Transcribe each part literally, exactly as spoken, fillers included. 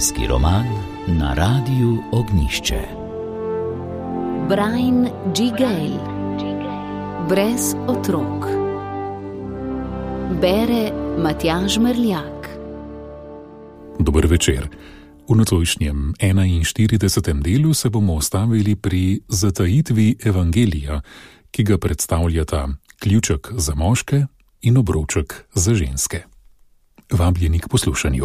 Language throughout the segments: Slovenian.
Družinski roman na Radiu Ognjišče. Brian G. Gale. Brez otrok. Bere Matjaž Merljak. Dober večer. V nocojšnjem enainštiridesetem delu se bomo ostavili pri zatajitvi evangelija, ki ga predstavljata ključek za moške in obroček za ženske. Vabljeni k poslušanju.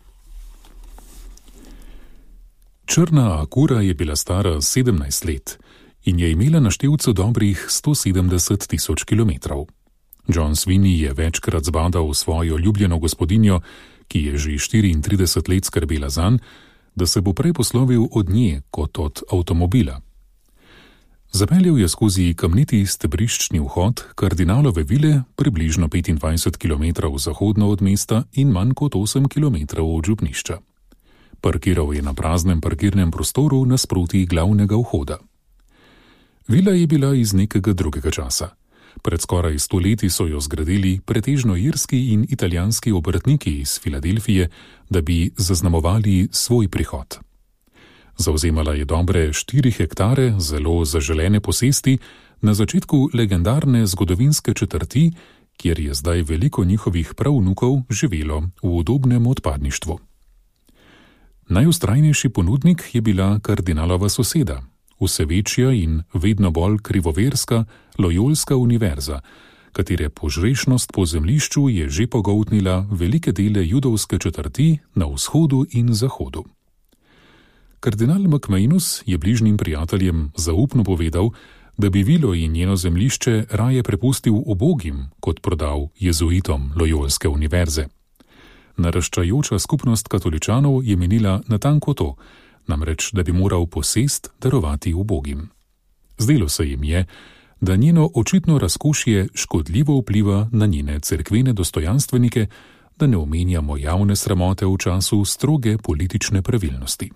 Črna Akura je bila stara sedemnajst let in je imela na števcu dobrih sto sedemdeset tisoč kilometrov. John Sweeney je večkrat zbadal svojo ljubljeno gospodinjo, ki je že štiriintrideset let skrbela zanj, da se bo prej poslovil od nje kot od avtomobila. Zapeljal je skozi kamniti stebriščni vhod kardinalove vile približno petindvajset kilometrov zahodno od mesta in manj kot osem kilometrov od župnišča. Parkiral je na praznem parkirnem prostoru nasproti glavnega vhoda. Vila je bila iz nekega drugega časa. Pred skoraj sto leti so jo zgradili pretežno irski in italijanski obrtniki iz Filadelfije, da bi zaznamovali svoj prihod. Zavzemala je dobre štiri hektare zelo zaželene posesti na začetku legendarne zgodovinske četrti, kjer je zdaj veliko njihovih pravnukov živelo v udobnem odpadništvu. Najvztrajnejši ponudnik je bila kardinalova soseda, vse večja in vedno bolj krivoverska Loyolska univerza, katere požrešnost po zemljišču je že pogoltnila velike dele judovske četrti na vzhodu in zahodu. Kardinal McManus je bližnjim prijateljem zaupno povedal, da bi vilo in njeno zemljišče raje prepustil ubogim, kot prodal jezuitom Loyolske univerze. Naraščajoča skupnost katoličanov je menila natanko to, namreč da bi moral posest darovati ubogim. Zdelo se jim je, da njeno očitno razkošje škodljivo vpliva na njene cerkvene dostojanstvenike, da ne omenjamo javne sramote v času stroge politične pravilnosti.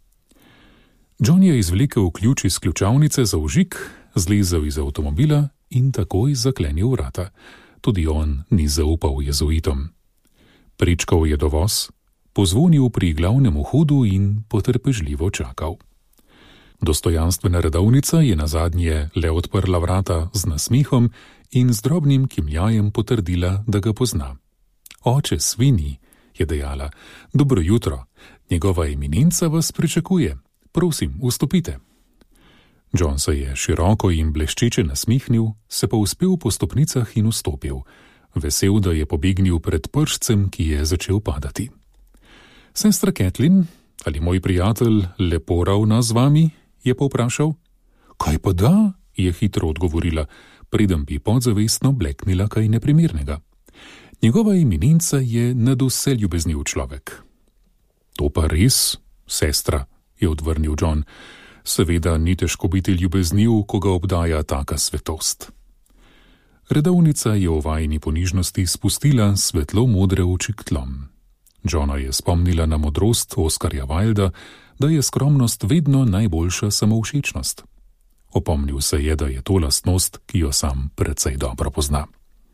John je izvlekel ključ iz ključavnice za vžig, zlezel iz avtomobila in takoj zaklenil vrata. Tudi on ni zaupal jezuitom. Prečkal je dovoz, pozvonil pri glavnem vhodu in potrpežljivo čakal. Dostojanstvena redovnica je nazadnje le odprla vrata z nasmehom in z drobnim kimljajem potrdila, da ga pozna. Oče Sweeney, je dejala, dobro jutro, njegova eminenca vas pričakuje. Prosim, vstopite. John se je široko in bleščeče nasmihnil, se pa uspel po stopnicah in vstopil, vesel, da je pobegnil pred pršcem, ki je začel padati. Sestra Kathleen, ali moj prijatelj lepo ravna z vami, je povprašal. Kaj pa da, je hitro odgovorila, preden bi podzavestno bleknila kaj neprimernega. Njegova eminenca je nadvse ljubezniv človek. To pa res, sestra, je odvrnil John. Seveda ni težko biti ljubezniv, ko ga obdaja taka svetost. Redovnica je v vajini ponižnosti spustila svetlo modre oči k tlom. Johna je spomnila na modrost Oskarja Wilda, da je skromnost vedno najboljša samovšečnost. Opomnil se je, da je to lastnost, ki jo sam precej dobro pozna.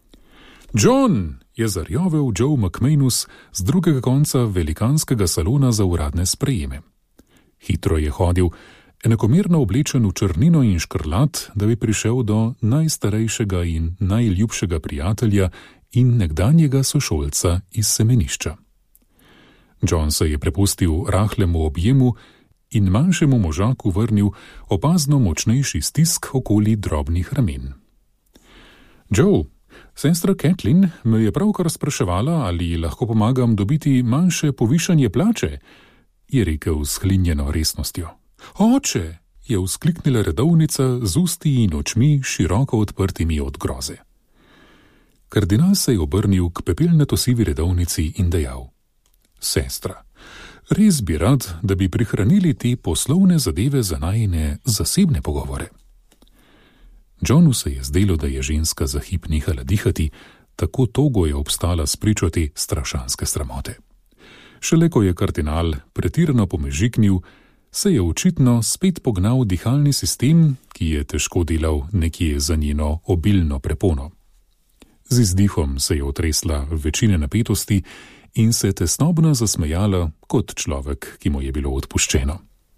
John, je zarjovel Joe McManus z drugega konca velikanskega salona za uradne sprejeme. Hitro je hodil, enakomerno oblečen v črnino in škrlat, da bi prišel do najstarejšega in najljubšega prijatelja in nekdanjega sošolca iz semenišča. John se je prepustil rahlemu objemu in manjšemu možaku vrnil opazno močnejši stisk okoli drobnih ramen. Joe, sestra Kathleen me je pravkar spraševala, ali lahko pomagam dobiti manjše povišanje plače, je rekel s hlinjeno resnostjo. Oče, je vzkliknila redovnica z usti in očmi široko odprtimi od groze. Kardinal se je obrnil k pepelnato sivi redovnici in dejal. Sestra, res bi rad, da bi prihranili te poslovne zadeve za najine zasebne pogovore. Johnu se je zdelo, da je ženska za hip nehala dihati, tako togo je obstala spričo te strašanske sramote. Šele ko je kardinal pretirano pomežiknil, se je očitno spet pognal dihalni sistem, ki je težko delal nekje za njeno obilno prepono. Z izdihom se je otresla večine napetosti in se tesnobno zasmejala kot človek, ki mu je bilo odpuščeno.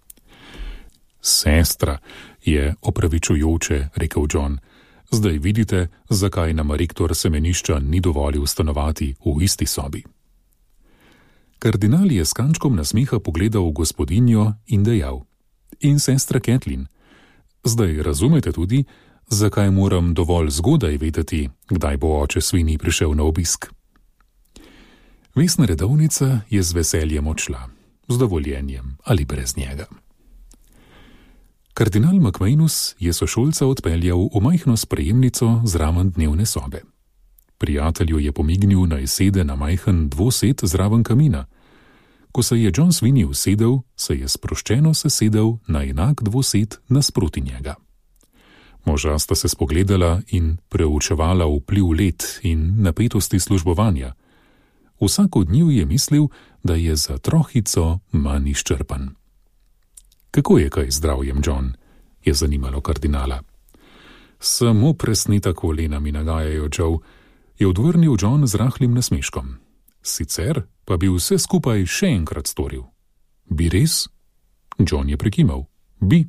Sestra, je opravičujoče rekel John, zdaj vidite, zakaj nama rektor semenišča ni dovolil stanovati v isti sobi. Kardinal je s kančkom nasmeha pogledal gospodinjo in dejal: In sestra Kathleen, zdaj razumete tudi, zakaj moram dovolj zgodaj vedeti, kdaj bo oče Sweeney prišel na obisk. Vestna redovnica je z veseljem odšla, z dovoljenjem ali brez njega. Kardinal McManus je sošolca odpeljal v majhno sprejemnico zraven dnevne sobe. Prijatelju je pomignil, naj sede na majhen dvosed zraven kamina. Ko se je John Sweeney usedel, se je sproščeno sesedel na enak dvosed nasproti njega. Moža sta se spogledala in preučevala vpliv let in napetosti službovanja. Vsak od njiju je mislil, da je za trohico manj izčrpan. Kako je kaj z zdravjem, John? Je zanimalo kardinala. Samo presneta kolena mi nagajajo, Joe, je odvrnil John z rahlim nasmeškom. Sicer pa bi vse skupaj še enkrat storil. Bi res? John je prekimal. Bi.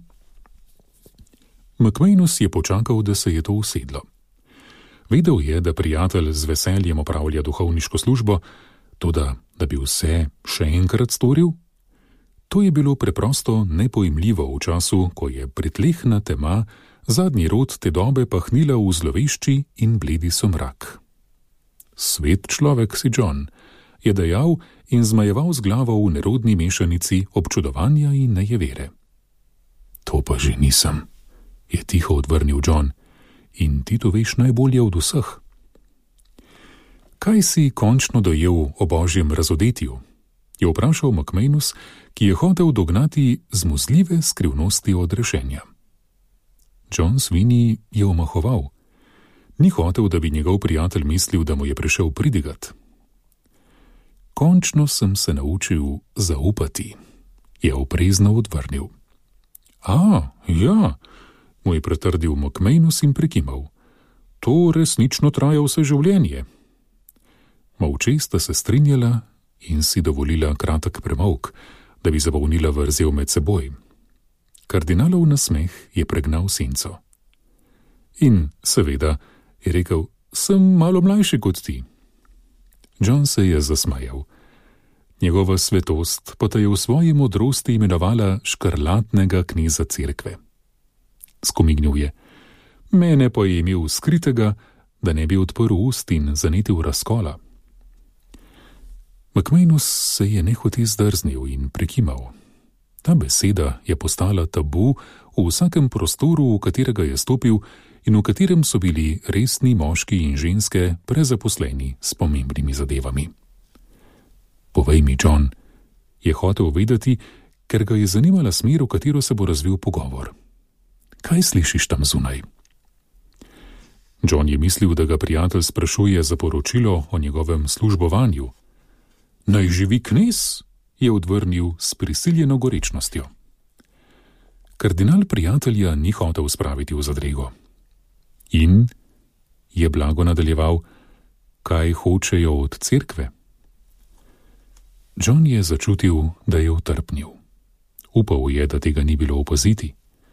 McManus je počakal, da se je to usedlo. Vedel je, da prijatelj z veseljem opravlja duhovniško službo, toda da bi vse še enkrat storil? To je bilo preprosto nepojmljivo v času, ko je pritlehna tema zadnji rod te dobe pahnila v zlovešči in bledi somrak. Svet človek si, John, je dejal in zmajeval z glavo v nerodni mešanici občudovanja in nejevere. To pa že nisem, je tiho odvrnil John, in ti to veš najbolje od vseh. Kaj si končno dojel o božjem razodetju? Je vprašal McManus, ki je hotel dognati zmuzljive skrivnosti odrešenja. John Sweeney je omahoval. Ni hotel, da bi njegov prijatelj mislil, da mu je prišel pridigat. Končno sem se naučil zaupati, je oprezno odvrnil. A, ja, mu je pretrdil McManus in prekimal. To resnično traja vse življenje. Molče sta se strinjala in si dovolila kratek premolk, da bi zapolnila vrzel med seboj. Kardinalov nasmeh je pregnal senco. In, seveda, je rekel, sem malo mlajši kot ti. John se je zasmajal. Njegova svetost pa te je v svoji modrosti imenovala škrlatnega kneza cerkve. Skomignil je. Mene pa je imel skritega, da ne bi odprl ust in zanetil razkola. McManus se je nehote zdrznil in prekimal. Ta beseda je postala tabu v vsakem prostoru, v katerega je stopil in v katerem so bili resni moški in ženske prezaposleni s pomembnimi zadevami. Povej mi, John, je hotel vedeti, ker ga je zanimala smer, v katero se bo razvil pogovor. Kaj slišiš tam zunaj? John je mislil, da ga prijatelj sprašuje za poročilo o njegovem službovanju. Naj živi knez, je odvrnil s prisiljeno gorečnostjo. Kardinal prijatelja ni hotel spraviti v zadrego. In, je blago nadaljeval, kaj hočejo od cerkve? John je začutil, da je utrpnil. Upal je, da tega ni bilo opaziti.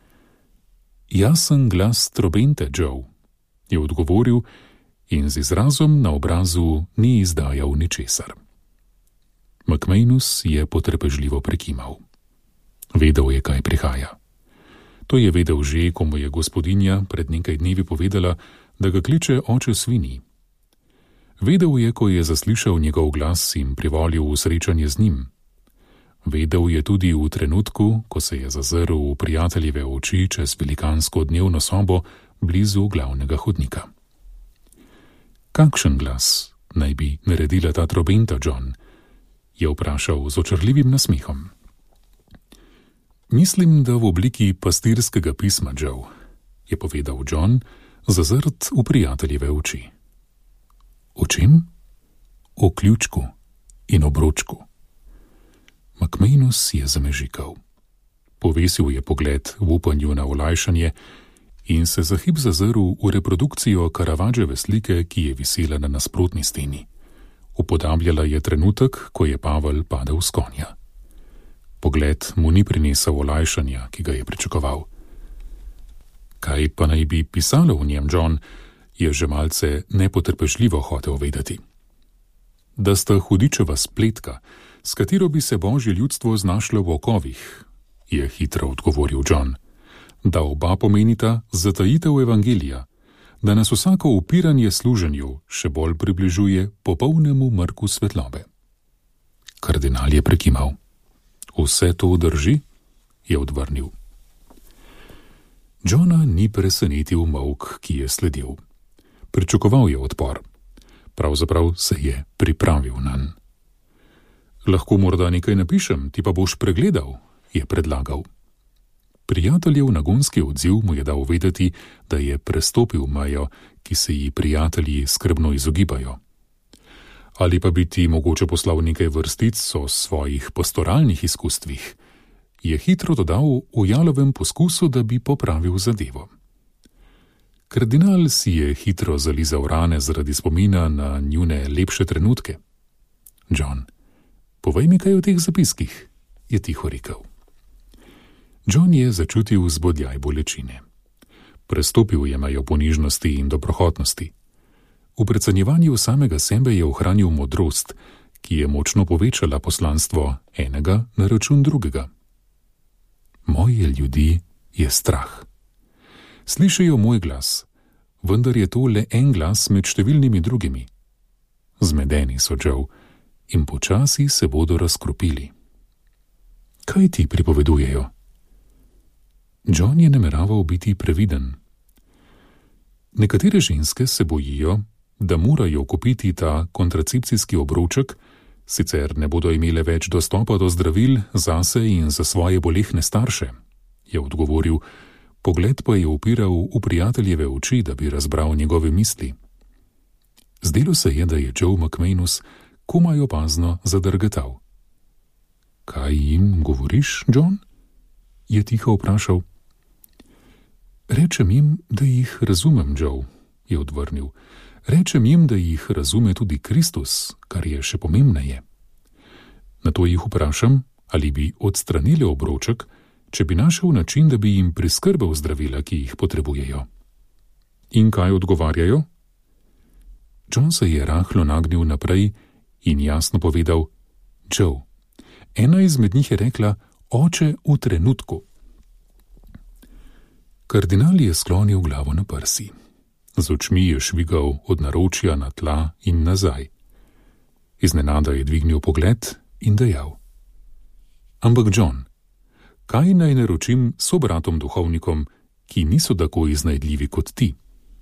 Jasen glas trobente, Joe, je odgovoril in z izrazom na obrazu ni izdajal ničesar. McManus je potrpežljivo prekimal. Vedel je, kaj prihaja. To je vedel že, ko mu je gospodinja pred nekaj dnevi povedala, da ga kliče oče Sweeney. Vedel je, ko je zaslišal njegov glas in privolil v srečanje z njim. Vedel je tudi v trenutku, ko se je zazrl v prijateljeve oči čez velikansko dnevno sobo blizu glavnega hodnika. Kakšen glas naj bi naredila ta trobenta, John? Je vprašal z očarljivim nasmehom. Mislim, da v obliki pastirskega pisma, Joe, je povedal John, zazrt v prijateljeve oči. O čem? O ključku in obročku. McManus je zamežikal. Povesil je pogled v upanju na olajšanje in se za hip zazrl v reprodukcijo Caravaggiove slike, ki je visela na nasprotni steni. Upodabljala je trenutek, ko je Pavel padel s konja. Pogled mu ni prinesel olajšanja, ki ga je pričakoval. Kaj pa naj bi pisalo v njem, John, je že malce nepotrpežljivo hotel vedeti. Da sta hudičeva spletka, s katero bi se božje ljudstvo znašlo v okovih, je hitro odgovoril John. Da oba pomenita zatajitev evangelija, da nas vsako upiranje služenju še bolj približuje popolnemu mrku svetlobe. Kardinal je prekimal. Vse to drži, je odvrnil. Johna ni presenetil molk, ki je sledil. Pričakoval je odpor. Pravzaprav se je pripravil nanj. Lahko morda nekaj napišem, ti pa boš pregledal, je predlagal. Prijateljev nagonski odziv mu je dal vedeti, da je prestopil mejo, ki se ji prijatelji skrbno izogibajo. Ali pa bi ti mogoče poslal nekaj vrstic o svojih pastoralnih izkustvih, je hitro dodal v jalovem poskusu, da bi popravil zadevo. Kardinal si je hitro zalizal rane zaradi spomina na njune lepše trenutke. John, povej mi kaj o teh zapiskih, je tiho rekel. John je začutil zbodljaj bolečine. Prestopil je mejo ponižnosti in dobrohotnosti. V precenjevanju samega sebe je ohranil modrost, ki je močno povečala poslanstvo enega na račun drugega. Moje ljudi je strah. Slišijo moj glas, vendar je to le en glas med številnimi drugimi. Zmedeni so, Joe, in počasi se bodo razkropili. Kaj ti pripovedujejo? John je nameraval biti previden. Nekatere ženske se bojijo, da morajo kupiti ta kontracepcijski obroček, sicer ne bodo imele več dostopa do zdravil zase in za svoje bolehne starše, je odgovoril, pogled pa je upiral v prijateljeve oči, da bi razbral njegove misli. Zdelo se je, da je Joe McManus komaj opazno zadrgetal. Kaj jim govoriš, John? Je tiho vprašal. Rečem jim, da jih razumem, Joe, je odvrnil. Rečem jim, da jih razume tudi Kristus, kar je še pomembneje. Nato jih vprašam, ali bi odstranili obroček, če bi našel način, da bi jim priskrbel zdravila, ki jih potrebujejo. In kaj odgovarjajo? John se je rahlo nagnil naprej in jasno povedal, Joe. Ena izmed njih je rekla, oče v trenutku. Kardinal je sklonil glavo na prsi. Z očmi je švigal od naročja na tla in nazaj. Iznenada je dvignil pogled in dejal. Ampak John, kaj naj naročim sobratom duhovnikom, ki niso tako iznajdljivi kot ti?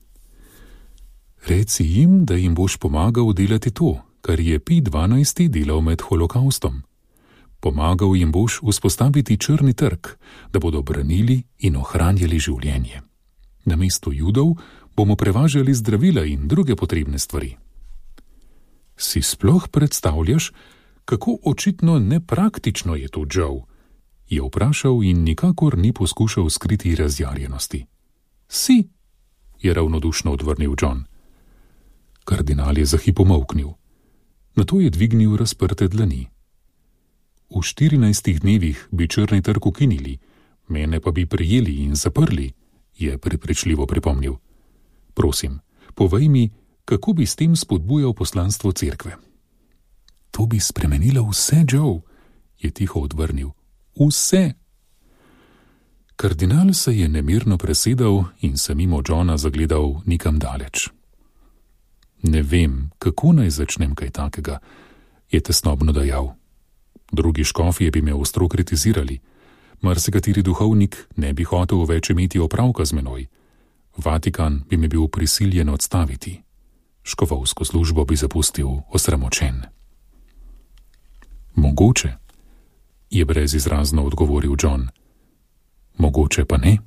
Reci jim, da jim boš pomagal delati to, kar je Pij dvanajsti delal med holokaustom. Pomagal jim boš vzpostaviti črni trg, da bodo branili in ohranjali življenje. Namesto Judov bomo prevažali zdravila in druge potrebne stvari. Si sploh predstavljaš, kako očitno nepraktično je to, Joe? Je vprašal in nikakor ni poskušal skriti razjarjenosti. Si, je ravnodušno odvrnil John. Kardinal je za hip pomolknil. Nato je dvignil razprte dlani. V štirinajstih dnevih bi črni trg ukinili, mene pa bi prijeli in zaprli, je prepričljivo pripomnil. Prosim, povej mi, kako bi s tem spodbujal poslanstvo cerkve. To bi spremenilo vse, Joe, je tiho odvrnil. Vse. Kardinal se je nemirno presedal in se mimo Johna zagledal nikam daleč. Ne vem, kako naj začnem kaj takega, je tesnobno dejal. Drugi škofje bi me ostro kritizirali, marsikateri duhovnik ne bi hotel več imeti opravka z menoj. Vatikan bi me bil prisiljen odstaviti. Škofovsko službo bi zapustil osramočen. Mogoče, je brezizrazno odgovoril John. Mogoče pa ne.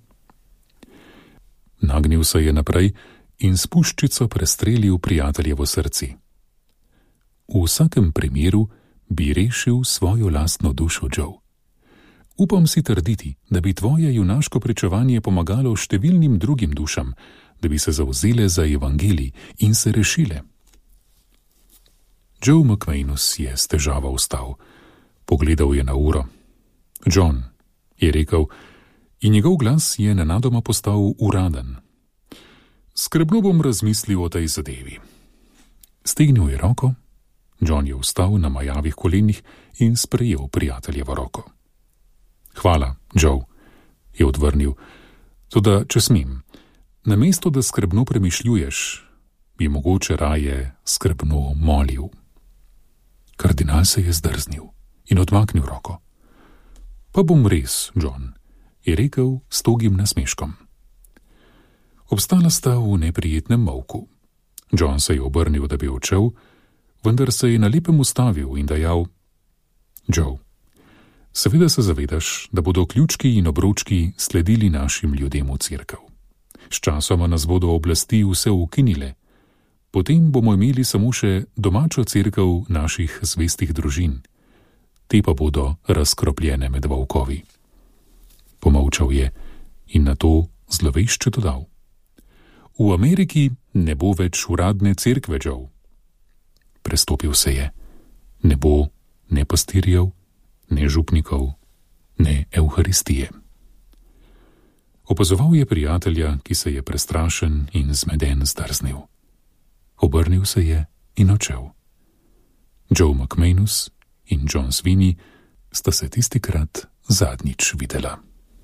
Nagnil se je naprej in s puščico prestrelil prijateljevo srce. V vsakem primeru bi rešil svojo lastno dušo, Joe. Upam si trditi, da bi tvoje junaško pričevanje pomagalo številnim drugim dušam, da bi se zavzele za evangelij in se rešile. Joe McManus je s težavo vstal. Pogledal je na uro. John, je rekel, in njegov glas je nenadoma postal uraden. Skrbno bom razmislil o tej zadevi. Stegnil je roko, John je vstal na majavih kolenih in sprejel prijateljevo roko. Hvala, Joe, je odvrnil, toda če smem, namesto da skrbno premišljuješ, bi mogoče raje skrbno molil. Kardinal se je zdrznil in odmaknil roko. Pa bom res, John, je rekel s togim nasmeškom. Obstala sta v neprijetnem molku. John se je obrnil, da bi odšel, vendar se je na lepem ustavil in dejal: Joe, seveda se zavedaš, da bodo ključki in obročki sledili našim ljudem v cerkev. Sčasoma nas bodo oblasti vse ukinile. Potem bomo imeli samo še domačo cerkev naših zvestih družin. Te pa bodo razkropljene med volkovi. Pomolčal je in nato zlovešče dodal: V Ameriki ne bo več uradne cerkve, Joe. Prestopil se je. Ne bo ne pastirjev, ne župnikov, ne evharistije. Opazoval je prijatelja, ki se je prestrašen in zmeden zdrznil. Obrnil se je in odšel. Joe McManus in John Sweeney sta se tistikrat zadnjič videla.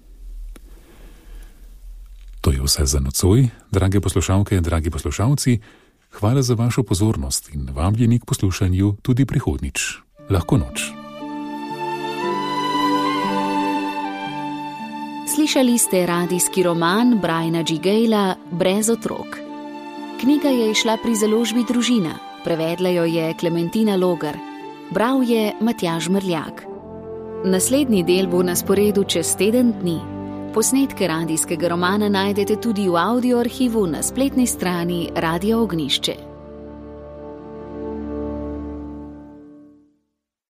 To je vse za nocoj, drage poslušalke, dragi poslušalci. Hvala za vašo pozornost in vabljeni k poslušanju tudi prihodnjič. Lahko noč. Slišali ste radijski roman Briana G. Gayla Brez otrok. Knjiga je izšla pri založbi Družina, prevedla jo je Klementina Logar, bral je Matjaž Mrljak. Naslednji del bo na sporedu čez teden dni. Posnetke radijskega romana najdete tudi v audio arhivu na spletni strani Radia Ognjišče.